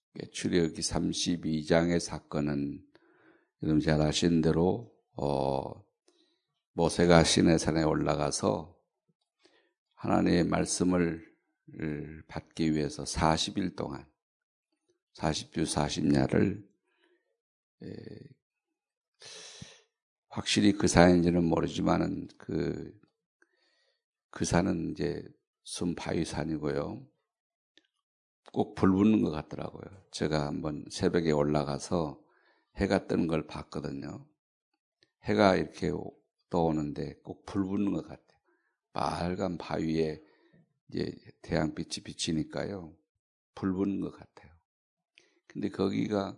출애굽기 32장의 사건은 여러분 잘 아시는 대로 모세가 시내산에 올라가서 하나님의 말씀을 받기 위해서 40일 동안 40주 40야를 확실히 그 산인지는 모르지만은 그 산은 이제 순바위산이고요. 꼭 불 붙는 것 같더라고요. 제가 한번 새벽에 올라가서 해가 뜨는 걸 봤거든요. 해가 이렇게 떠오는데 꼭 불 붙는 것 같아요. 빨간 바위에 이제 태양빛이 비치니까요. 불 붙는 것 같아요. 근데 거기가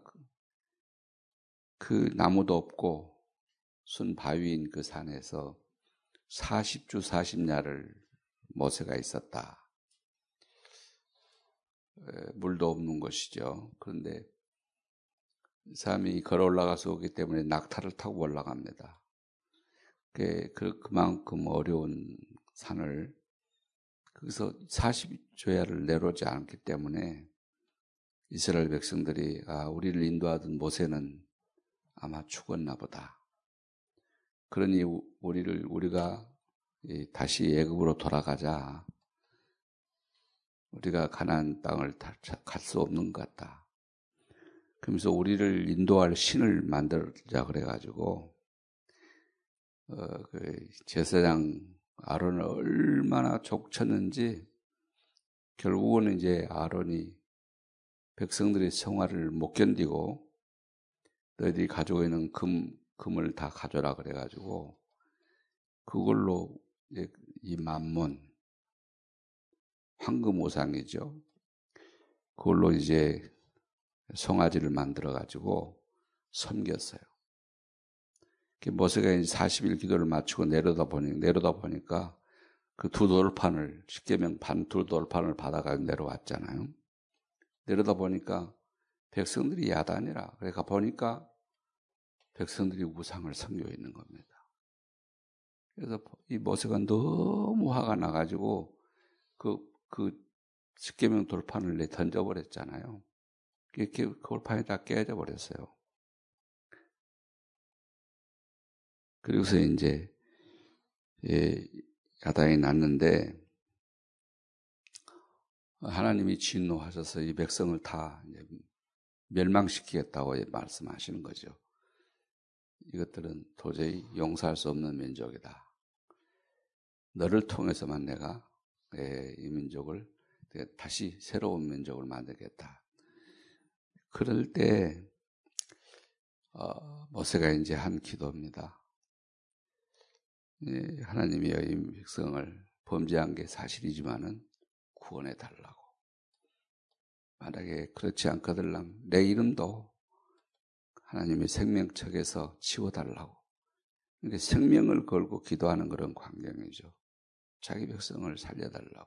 그 나무도 없고 순 바위인 그 산에서 40주 40야를 모세가 있었다. 물도 없는 곳이죠. 그런데 사람이 걸어 올라가서 오기 때문에 낙타를 타고 올라갑니다. 그만큼 어려운 산을 거기서 40조야를 내려오지 않기 때문에 이스라엘 백성들이 우리를 인도하던 모세는 아마 죽었나 보다. 그러니 우리가 다시 애굽으로 돌아가자. 우리가 가나안 땅을 갈 수 없는 것 같다. 그러면서 우리를 인도할 신을 만들자 그래가지고 그 제사장 아론을 얼마나 족쳤는지 결국은 이제 아론이 백성들의 생활을 못 견디고 너희들이 가지고 있는 금을 다 가져라 그래가지고 그걸로 이제 이 만몬 황금 우상이죠. 그걸로 이제 송아지를 만들어가지고 섬겼어요. 모세가 이제 40일 기도를 마치고 내려다 보니까 그 두 돌판을, 십계명 반 두 돌판을 받아가지고 내려왔잖아요. 내려다 보니까 백성들이 야단이라. 그러니까 보니까 백성들이 우상을 섬기고 있는 겁니다. 그래서 이 모세가 너무 화가 나가지고 그 십계명 돌판을 던져버렸잖아요. 이렇게 돌판이 다 깨져 버렸어요. 그리고서 이제 야단이 났는데 하나님이 진노하셔서 이 백성을 다 이제 멸망시키겠다고 말씀하시는 거죠. 이것들은 도저히 용서할 수 없는 민족이다. 너를 통해서만 내가 이 민족을 다시 새로운 민족을 만들겠다. 그럴 때 모세가 이제 한 기도입니다. 하나님이 이 백성을 범죄한 게 사실이지만은 구원해 달라고. 만약에 그렇지 않거든 내 이름도 하나님의 생명책에서 치워달라고. 그러니까 생명을 걸고 기도하는 그런 광경이죠. 자기 백성을 살려달라고.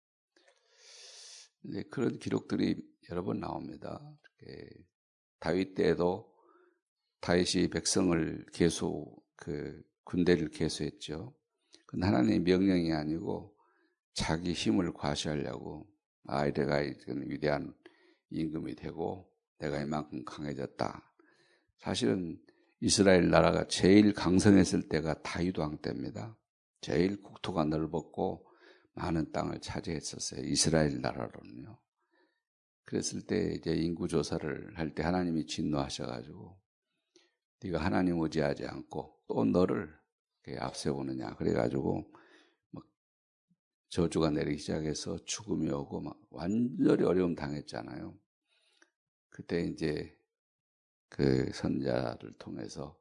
근데 그런 기록들이 여러 번 나옵니다. 다윗 때에도 다윗이 백성을 군대를 계수했죠. 그건 하나님의 명령이 아니고 자기 힘을 과시하려고 내가 위대한 임금이 되고 내가 이만큼 강해졌다. 사실은 이스라엘 나라가 제일 강성했을 때가 다윗 왕 때입니다. 제일 국토가 넓었고 많은 땅을 차지했었어요. 이스라엘 나라로는요. 그랬을 때 이제 인구 조사를 할 때 하나님이 진노하셔가지고 네가 하나님 의지하지 않고 또 너를 앞세우느냐 그래가지고 막 저주가 내리기 시작해서 죽음이 오고 막 완전히 어려움 당했잖아요. 그때 이제 그 선자를 통해서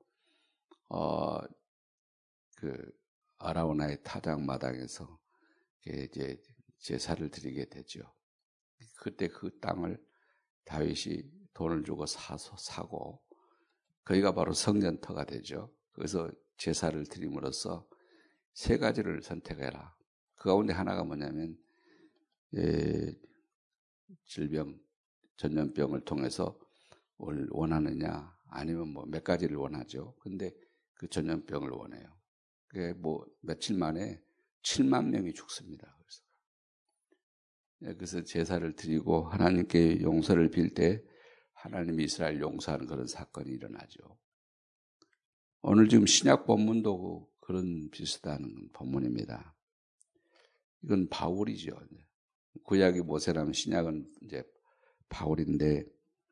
그 아라우나의 타작마당에서 이제 제사를 드리게 되죠. 그때 그 땅을 다윗이 돈을 주고 사고 거기가 바로 성전터가 되죠. 그래서 제사를 드림으로써 세 가지를 선택해라. 그 가운데 하나가 뭐냐면 질병, 전염병을 통해서 원하느냐 아니면 뭐 몇 가지를 원하죠. 근데 그 전염병을 원해요. 그게 뭐 며칠 만에 7만 명이 죽습니다. 그래서 제사를 드리고 하나님께 용서를 빌 때 하나님이 이스라엘 용서하는 그런 사건이 일어나죠. 오늘 지금 신약 본문도 그런 비슷한 본문입니다. 이건 바울이죠. 구약이 모세라면 신약은 이제 바울인데,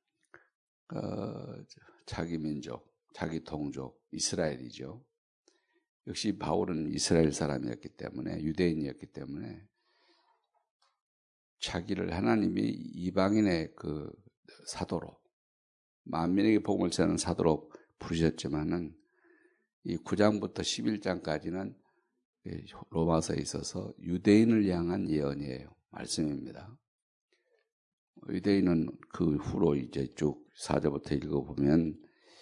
자기 민족, 자기 동족, 이스라엘이죠. 역시 바울은 이스라엘 사람이었기 때문에, 유대인이었기 때문에, 자기를 하나님이 이방인의 그 사도로, 만민에게 복음을 전하는 사도로 부르셨지만은, 이 9장부터 11장까지는 로마서에 있어서 유대인을 향한 예언이에요. 말씀입니다. 유대인은 그 후로 이제 쭉 4절부터 읽어보면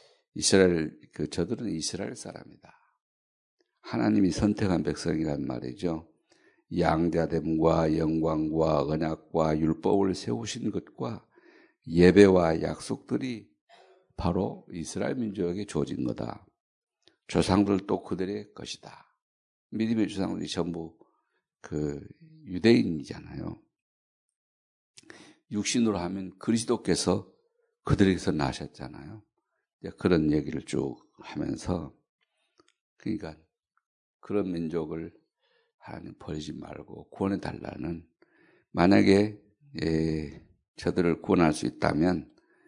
저들은 이스라엘 사람이다. 하나님이 선택한 백성이란 말이죠. 양자됨과 영광과 언약과 율법을 세우신 것과 예배와 약속들이 바로 이스라엘 민족에게 주어진 거다. 조상들도 그들의 것이다. 믿음의 조상들이 전부 그 유대인이잖아요. 육신으로 하면 그리스도께서 그들에게서 나셨잖아요. 그런 얘기를 쭉 하면서, 그러니까 그런 민족을 하나님 버리지 말고 구원해 달라는, 만약에 저들을 구원할 수 있다면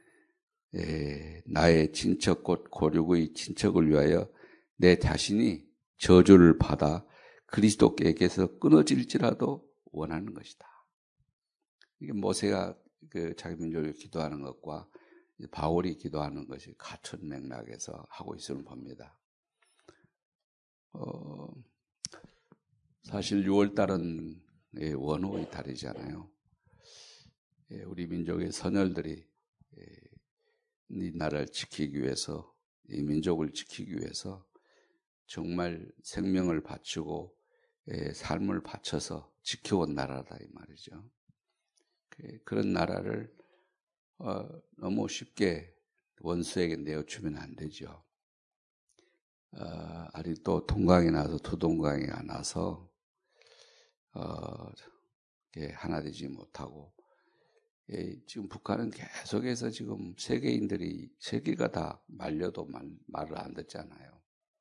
나의 친척 곧 고륙의 친척을 위하여 내 자신이 저주를 받아 그리스도께서 끊어질지라도 원하는 것이다. 이게 모세가 그 자기 민족을 기도하는 것과 바울이 기도하는 것이 같은 맥락에서 하고 있음을 봅니다. 사실 6월달은 원호의 달이잖아요. 우리 민족의 선열들이 이 나라를 지키기 위해서, 이 민족을 지키기 위해서 정말 생명을 바치고 삶을 바쳐서 지켜온 나라다 이 말이죠. 그런 나라를 너무 쉽게 원수에게 내어주면 안 되죠. 아직도 동강이 나서 두동강이가 나서 하나 되지 못하고, 지금 북한은 계속해서 지금 세계가 다 말려도 말을 안 듣잖아요.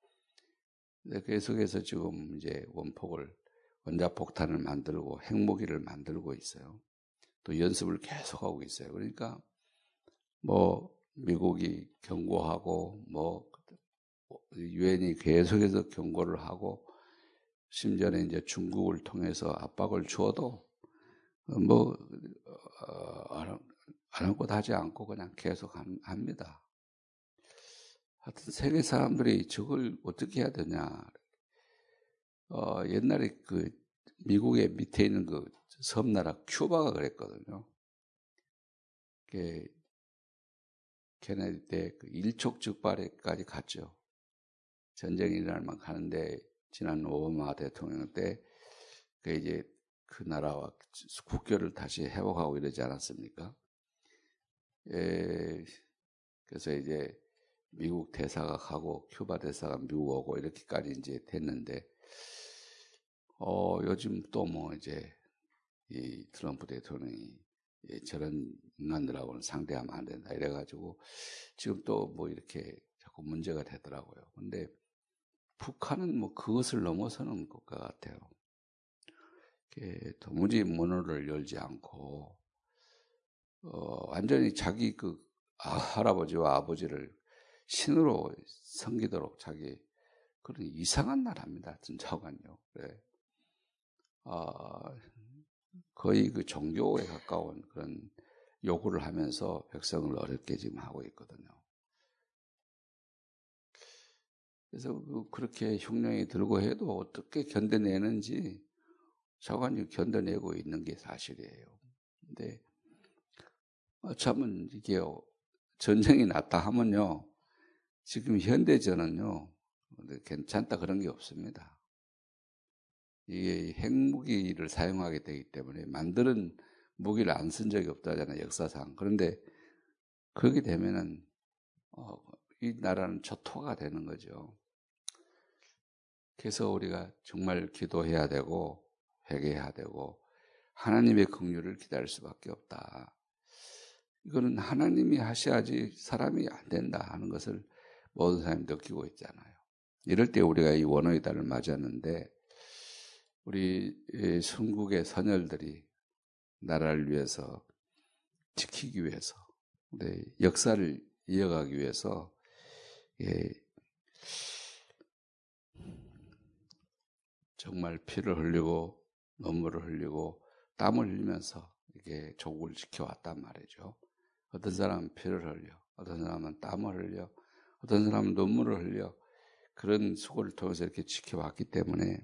계속해서 지금 이제 원자폭탄을 만들고 핵무기를 만들고 있어요. 또 연습을 계속하고 있어요. 그러니까 미국이 경고하고 유엔이 계속해서 경고를 하고, 심지어는 이제 중국을 통해서 압박을 주어도 아랑곳하지 않고 그냥 계속 합니다. 하여튼 세계 사람들이 저걸 어떻게 해야 되냐. 옛날에 그 미국의 밑에 있는 그 섬나라 큐바가 그랬거든요. 케네디 때 그 일촉즉발에까지 갔죠. 전쟁이 일어날 만큼 가는데, 지난 오바마 대통령 때 이제 그 나라와 국교를 다시 회복하고 이러지 않았습니까? 그래서 이제 미국 대사가 가고 큐바 대사가 미국 오고 이렇게까지 이제 됐는데, 요즘 또 이제 이 트럼프 대통령이 저런 인간들하고는 상대하면 안 된다 이래가지고 지금 또 이렇게 자꾸 문제가 되더라고요. 근데 북한은 그것을 넘어서는 국가 같아요. 도무지 문호를 열지 않고, 완전히 자기 할아버지와 아버지를 신으로 섬기도록 그런 이상한 나라입니다. 진짜관요. 거의 그 종교에 가까운 그런 요구를 하면서 백성을 어렵게 지금 하고 있거든요. 그래서 그렇게 흉령이 들고 해도 어떻게 견뎌내는지 차관이 견뎌내고 있는 게 사실이에요. 근데 참은 이게 전쟁이 났다 하면요, 지금 현대전은요 괜찮다 그런 게 없습니다. 이게 핵무기를 사용하게 되기 때문에 만드는 무기를 안 쓴 적이 없다잖아요, 역사상. 그런데 그렇게 되면은 이 나라는 초토화가 되는 거죠. 그래서 우리가 정말 기도해야 되고 회개해야 되고 하나님의 긍휼을 기다릴 수밖에 없다. 이거는 하나님이 하셔야지 사람이 안 된다 하는 것을 모든 사람이 느끼고 있잖아요. 이럴 때 우리가 이 원어의 달을 맞았는데 우리 선국의 선열들이 나라를 위해서 지키기 위해서 역사를 이어가기 위해서 정말 피를 흘리고 눈물을 흘리고 땀을 흘리면서 이게 조국을 지켜왔단 말이죠. 어떤 사람은 피를 흘려, 어떤 사람은 땀을 흘려, 어떤 사람은 눈물을 흘려 그런 수고를 통해서 이렇게 지켜왔기 때문에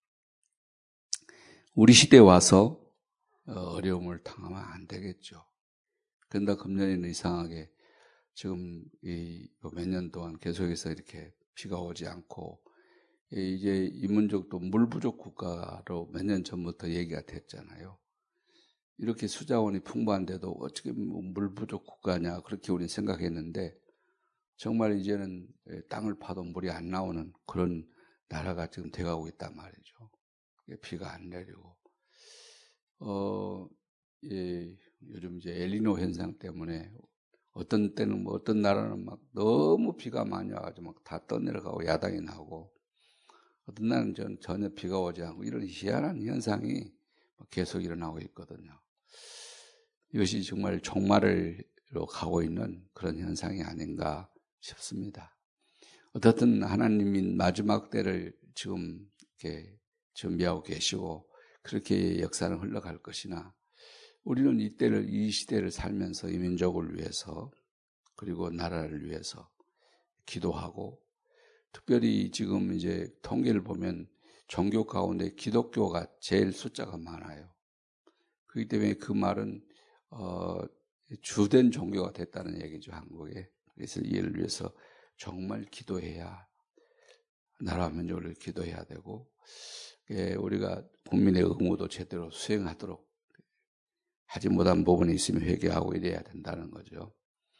우리 시대에 와서 어려움을 당하면 안 되겠죠. 그런데 금년에는 이상하게 지금 몇 년 동안 계속해서 이렇게 비가 오지 않고 이제 이 민족도 물 부족 국가로 몇 년 전부터 얘기가 됐잖아요. 이렇게 수자원이 풍부한데도 어떻게 물 부족 국가냐 그렇게 우리는 생각했는데 정말 이제는 땅을 파도 물이 안 나오는 그런 나라가 지금 돼가고 있단 말이죠. 비가 안 내리고 요즘 이제 엘니뇨 현상 때문에 어떤 때는 어떤 나라는 막 너무 비가 많이 와가지고 막 다 떠내려가고 야당이 나고 어떤 날은 전혀 비가 오지 않고 이런 희한한 현상이 계속 일어나고 있거든요. 이것이 정말 종말로 가고 있는 그런 현상이 아닌가 싶습니다. 어떻든 하나님이 마지막 때를 지금 이렇게 준비하고 계시고 그렇게 역사는 흘러갈 것이나 우리는 이 시대를 살면서 이 민족을 위해서 그리고 나라를 위해서 기도하고 특별히 지금 이제 통계를 보면 종교 가운데 기독교가 제일 숫자가 많아요. 그렇기 때문에 그 말은 주된 종교가 됐다는 얘기죠, 한국에. 그래서 이를 위해서 정말 기도해야 나라와 민족을 기도해야 되고 우리가 국민의 의무도 제대로 수행하도록 하지 못한 부분이 있으면 회개하고 이래야 된다는 거죠.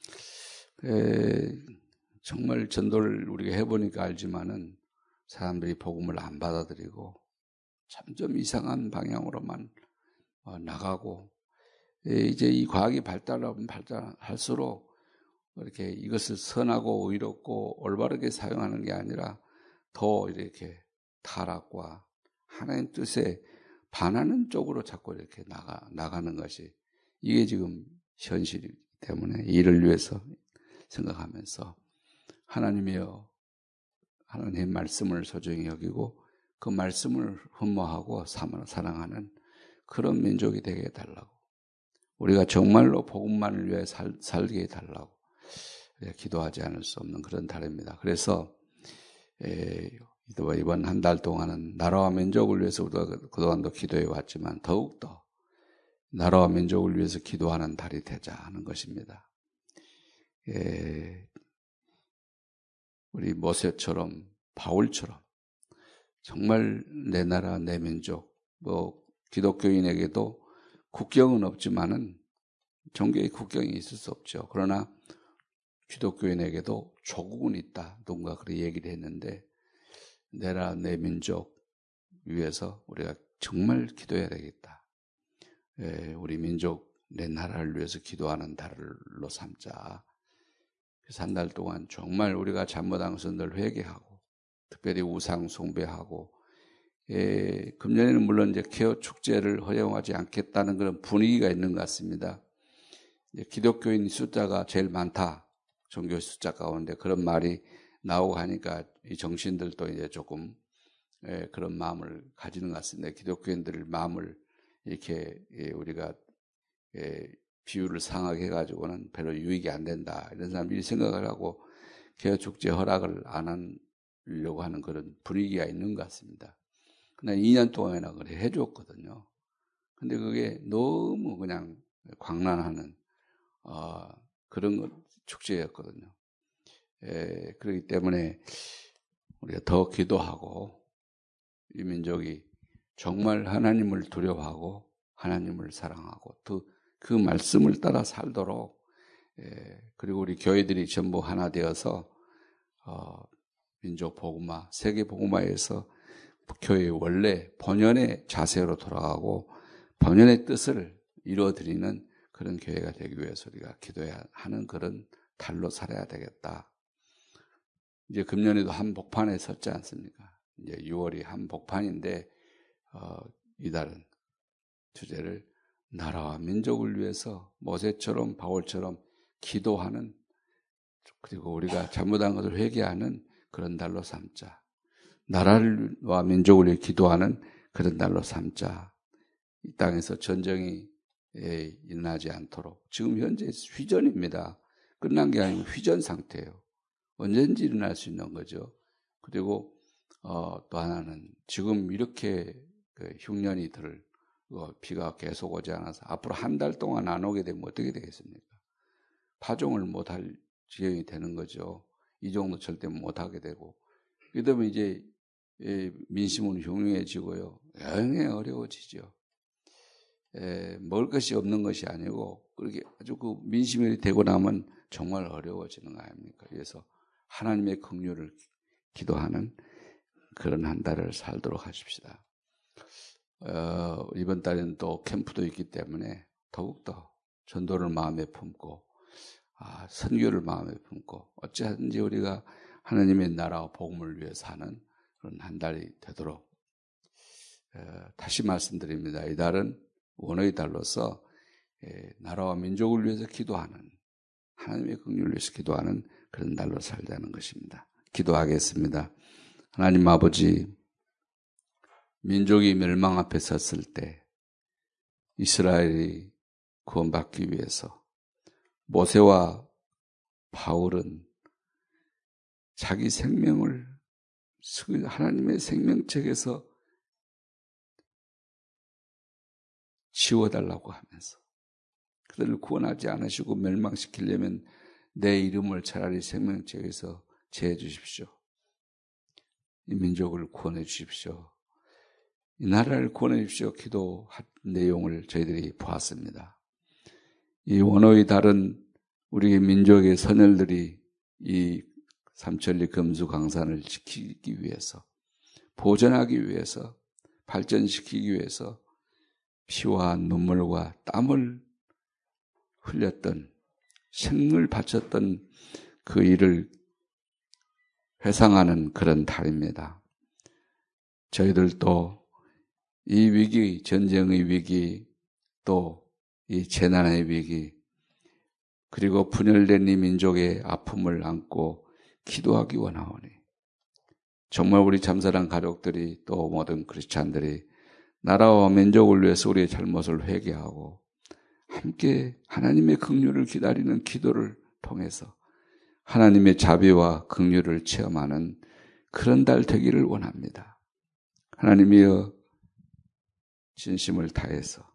정말 전도를 우리가 해보니까 알지만은 사람들이 복음을 안 받아들이고 점점 이상한 방향으로만 나가고 이제 이 과학이 발달하면 발달할수록 이렇게 이것을 선하고 의롭고 올바르게 사용하는 게 아니라 더 이렇게 타락과 하나님 뜻에 반하는 쪽으로 자꾸 이렇게 나가는 것이 이게 지금 현실이기 때문에 이를 위해서 생각하면서 하나님이여 하나님의 말씀을 소중히 여기고 그 말씀을 흠모하고 사랑하는 그런 민족이 되게 해달라고 우리가 정말로 복음만을 위해 살게 해달라고 기도하지 않을 수 없는 그런 달입니다. 그래서 이번 한 달 동안은 나라와 민족을 위해서 우리가 그동안도 기도해 왔지만 더욱더 나라와 민족을 위해서 기도하는 달이 되자 하는 것입니다. 우리 모세처럼 바울처럼 정말 내 나라 내 민족 기독교인에게도 국경은 없지만은 종교의 국경이 있을 수 없죠. 그러나 기독교인에게도 조국은 있다. 누군가 그렇게 얘기를 했는데 내 나라 내 민족 위해서 우리가 정말 기도해야 되겠다. 우리 민족 내 나라를 위해서 기도하는 달로 삼자. 그래서 한 달 동안 정말 우리가 잘못한 것은 늘 회개하고 특별히 우상 숭배하고 금년에는 물론 이제 케어 축제를 허용하지 않겠다는 그런 분위기가 있는 것 같습니다. 기독교인 숫자가 제일 많다. 종교 숫자 가운데 그런 말이 나오고 하니까 이 정신들도 이제 조금 그런 마음을 가지는 것 같습니다. 기독교인들 마음을 이렇게 우리가 비율을 상하게 해가지고는 별로 유익이 안 된다. 이런 사람들이 생각을 하고 개혁축제 허락을 안 하려고 하는 그런 분위기가 있는 것 같습니다. 그냥 2년 동안이나 그래 해줬거든요. 근데 그게 너무 그냥 광란하는 그런 축제였거든요. 그렇기 때문에 우리가 더 기도하고 이 민족이 정말 하나님을 두려워하고 하나님을 사랑하고 또 그 말씀을 따라 살도록 그리고 우리 교회들이 전부 하나 되어서 민족 복음화, 세계 복음화에서 교회의 원래 본연의 자세로 돌아가고 본연의 뜻을 이루어드리는 그런 교회가 되기 위해서 우리가 기도해야 하는 그런 달로 살아야 되겠다. 이제 금년에도 한복판에 섰지 않습니까? 이제 6월이 한복판인데 이달은 주제를 나라와 민족을 위해서 모세처럼 바울처럼 기도하는, 그리고 우리가 잘못한 것을 회개하는 그런 달로 삼자. 나라와 민족을 위해 기도하는 그런 달로 삼자. 이 땅에서 전쟁이 일어나지 않도록. 지금 현재 휘전입니다. 끝난 게 아니고 휘전 상태예요. 언제든지 일어날 수 있는 거죠. 그리고 또 하나는 지금 이렇게 흉년이 비가 계속 오지 않아서 앞으로 한 달 동안 안 오게 되면 어떻게 되겠습니까? 파종을 못할 지경이 되는 거죠. 이 정도 절대 못하게 되고, 그러면 이제 민심은 흉흉해지고요. 여행에 어려워지죠. 먹을 것이 없는 것이 아니고 그렇게 아주 그 민심이 되고 나면 정말 어려워지는 거 아닙니까? 그래서 하나님의 긍휼을 기도하는 그런 한 달을 살도록 하십시다. 이번 달에는 또 캠프도 있기 때문에 더욱더 전도를 마음에 품고 선교를 마음에 품고 어찌하든지 우리가 하나님의 나라와 복음을 위해 사는 그런 한 달이 되도록 다시 말씀드립니다. 이 달은 원어의 달로서 나라와 민족을 위해서 기도하는, 하나님의 긍휼을 위해서 기도하는 그런 달로 살자는 것입니다. 기도하겠습니다. 하나님 아버지, 민족이 멸망 앞에 섰을 때 이스라엘이 구원받기 위해서 모세와 바울은 자기 생명을 하나님의 생명책에서 지워달라고 하면서 그들을 구원하지 않으시고 멸망시키려면 내 이름을 차라리 생명책에서 제해 주십시오. 이 민족을 구원해 주십시오. 이 나라를 구원해 주십시오. 기도한 내용을 저희들이 보았습니다. 이 원어의 달은 우리 민족의 선열들이 이 삼천리 금수강산을 지키기 위해서, 보존하기 위해서, 발전시키기 위해서 피와 눈물과 땀을 흘렸던, 생을 바쳤던 그 일을 회상하는 그런 달입니다. 저희들도 이 위기, 전쟁의 위기, 또 이 재난의 위기, 그리고 분열된 이 민족의 아픔을 안고 기도하기 원하오니 정말 우리 잠사랑 가족들이 또 모든 크리스찬들이 나라와 민족을 위해서 우리의 잘못을 회개하고 함께 하나님의 긍휼을 기다리는 기도를 통해서 하나님의 자비와 긍휼을 체험하는 그런 달 되기를 원합니다. 하나님이여, 진심을 다해서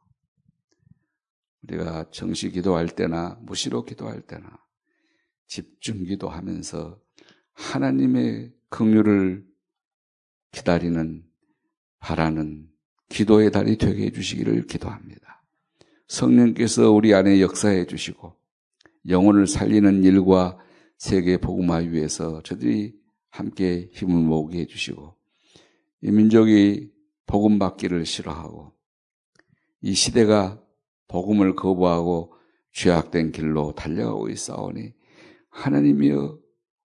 우리가 정시 기도할 때나 무시로 기도할 때나 집중 기도하면서 하나님의 긍휼을 기다리는, 바라는 기도의 달이 되게 해주시기를 기도합니다. 성령께서 우리 안에 역사해 주시고 영혼을 살리는 일과 세계 복음화 위해서 저들이 함께 힘을 모으게 해주시고 이 민족이 복음 받기를 싫어하고 이 시대가 복음을 거부하고 죄악된 길로 달려가고 있사오니 하나님이여,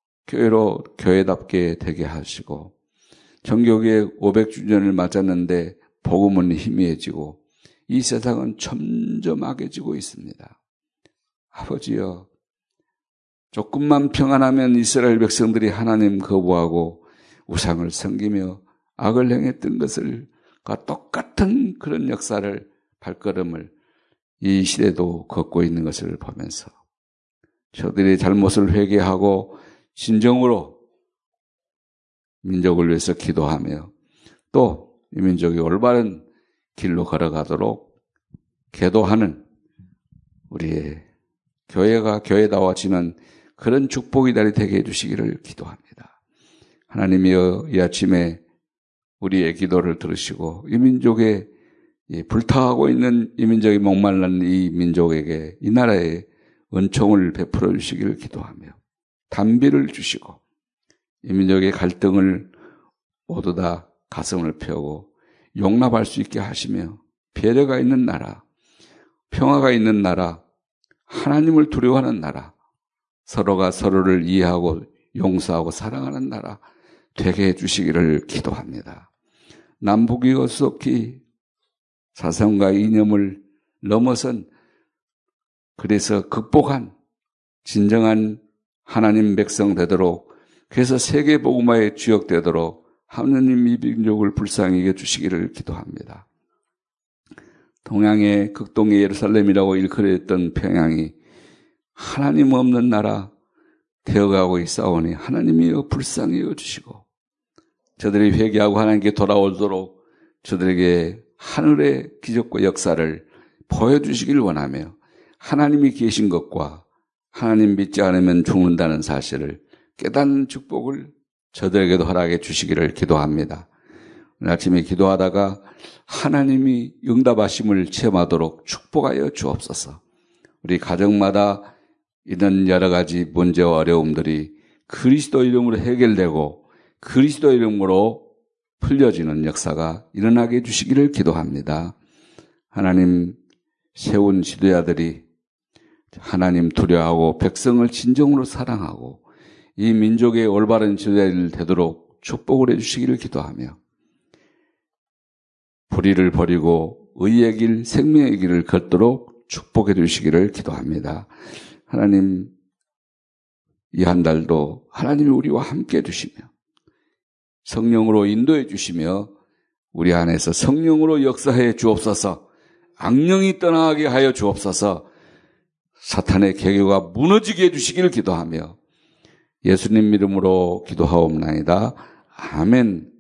교회답게 되게 하시고 정교회 500주년을 맞았는데 복음은 희미해지고 이 세상은 점점 악해지고 있습니다. 아버지여, 조금만 평안하면 이스라엘 백성들이 하나님 거부하고 우상을 섬기며 악을 행했던 것과 똑같은 그런 역사를, 발걸음을 이 시대도 걷고 있는 것을 보면서 저들의 잘못을 회개하고 진정으로 민족을 위해서 기도하며 또 이 민족이 올바른 길로 걸어가도록 계도하는 우리의 교회가 교회다워지는 그런 축복의 달이 되게 해주시기를 기도합니다. 하나님이여, 이 아침에 우리의 기도를 들으시고 이 민족의 불타하고 있는 이 민족이 목말른 이 민족에게, 이 나라에 은총을 베풀어 주시기를 기도하며 단비를 주시고 이 민족의 갈등을 모두 다 가슴을 펴고 용납할 수 있게 하시며 배려가 있는 나라, 평화가 있는 나라, 하나님을 두려워하는 나라, 서로가 서로를 이해하고 용서하고 사랑하는 나라 되게 해주시기를 기도합니다. 남북이 어수없이 사상과 이념을 넘어선, 그래서 극복한 진정한 하나님 백성 되도록, 그래서 세계복음화의 주역 되도록 하느님 이 민족을 불쌍히 여겨주시기를 기도합니다. 동양의 극동의 예루살렘이라고 일컬어졌던 평양이 하나님 없는 나라 되어가고 있사오니 하나님이여 불쌍히 여겨주시고, 저들이 회개하고 하나님께 돌아오도록 저들에게 하늘의 기적과 역사를 보여주시길 원하며, 하나님이 계신 것과 하나님 믿지 않으면 죽는다는 사실을 깨닫는 축복을 저들에게도 허락해 주시기를 기도합니다. 오늘 아침에 기도하다가 하나님이 응답하심을 체험하도록 축복하여 주옵소서. 우리 가정마다 이런 여러 가지 문제와 어려움들이 그리스도 이름으로 해결되고 그리스도 이름으로 풀려지는 역사가 일어나게 해주시기를 기도합니다. 하나님 세운 지도자들이 하나님 두려워하고 백성을 진정으로 사랑하고 이 민족의 올바른 지도자들 되도록 축복을 해주시기를 기도하며, 불의를 버리고 의의 길, 생명의 길을 걷도록 축복해 주시기를 기도합니다. 하나님, 이 한 달도 하나님이 우리와 함께 해주시며 성령으로 인도해 주시며 우리 안에서 성령으로 역사해 주옵소서. 악령이 떠나게 하여 주옵소서. 사탄의 계교가 무너지게 해주시기를 기도하며 예수님 이름으로 기도하옵나이다. 아멘.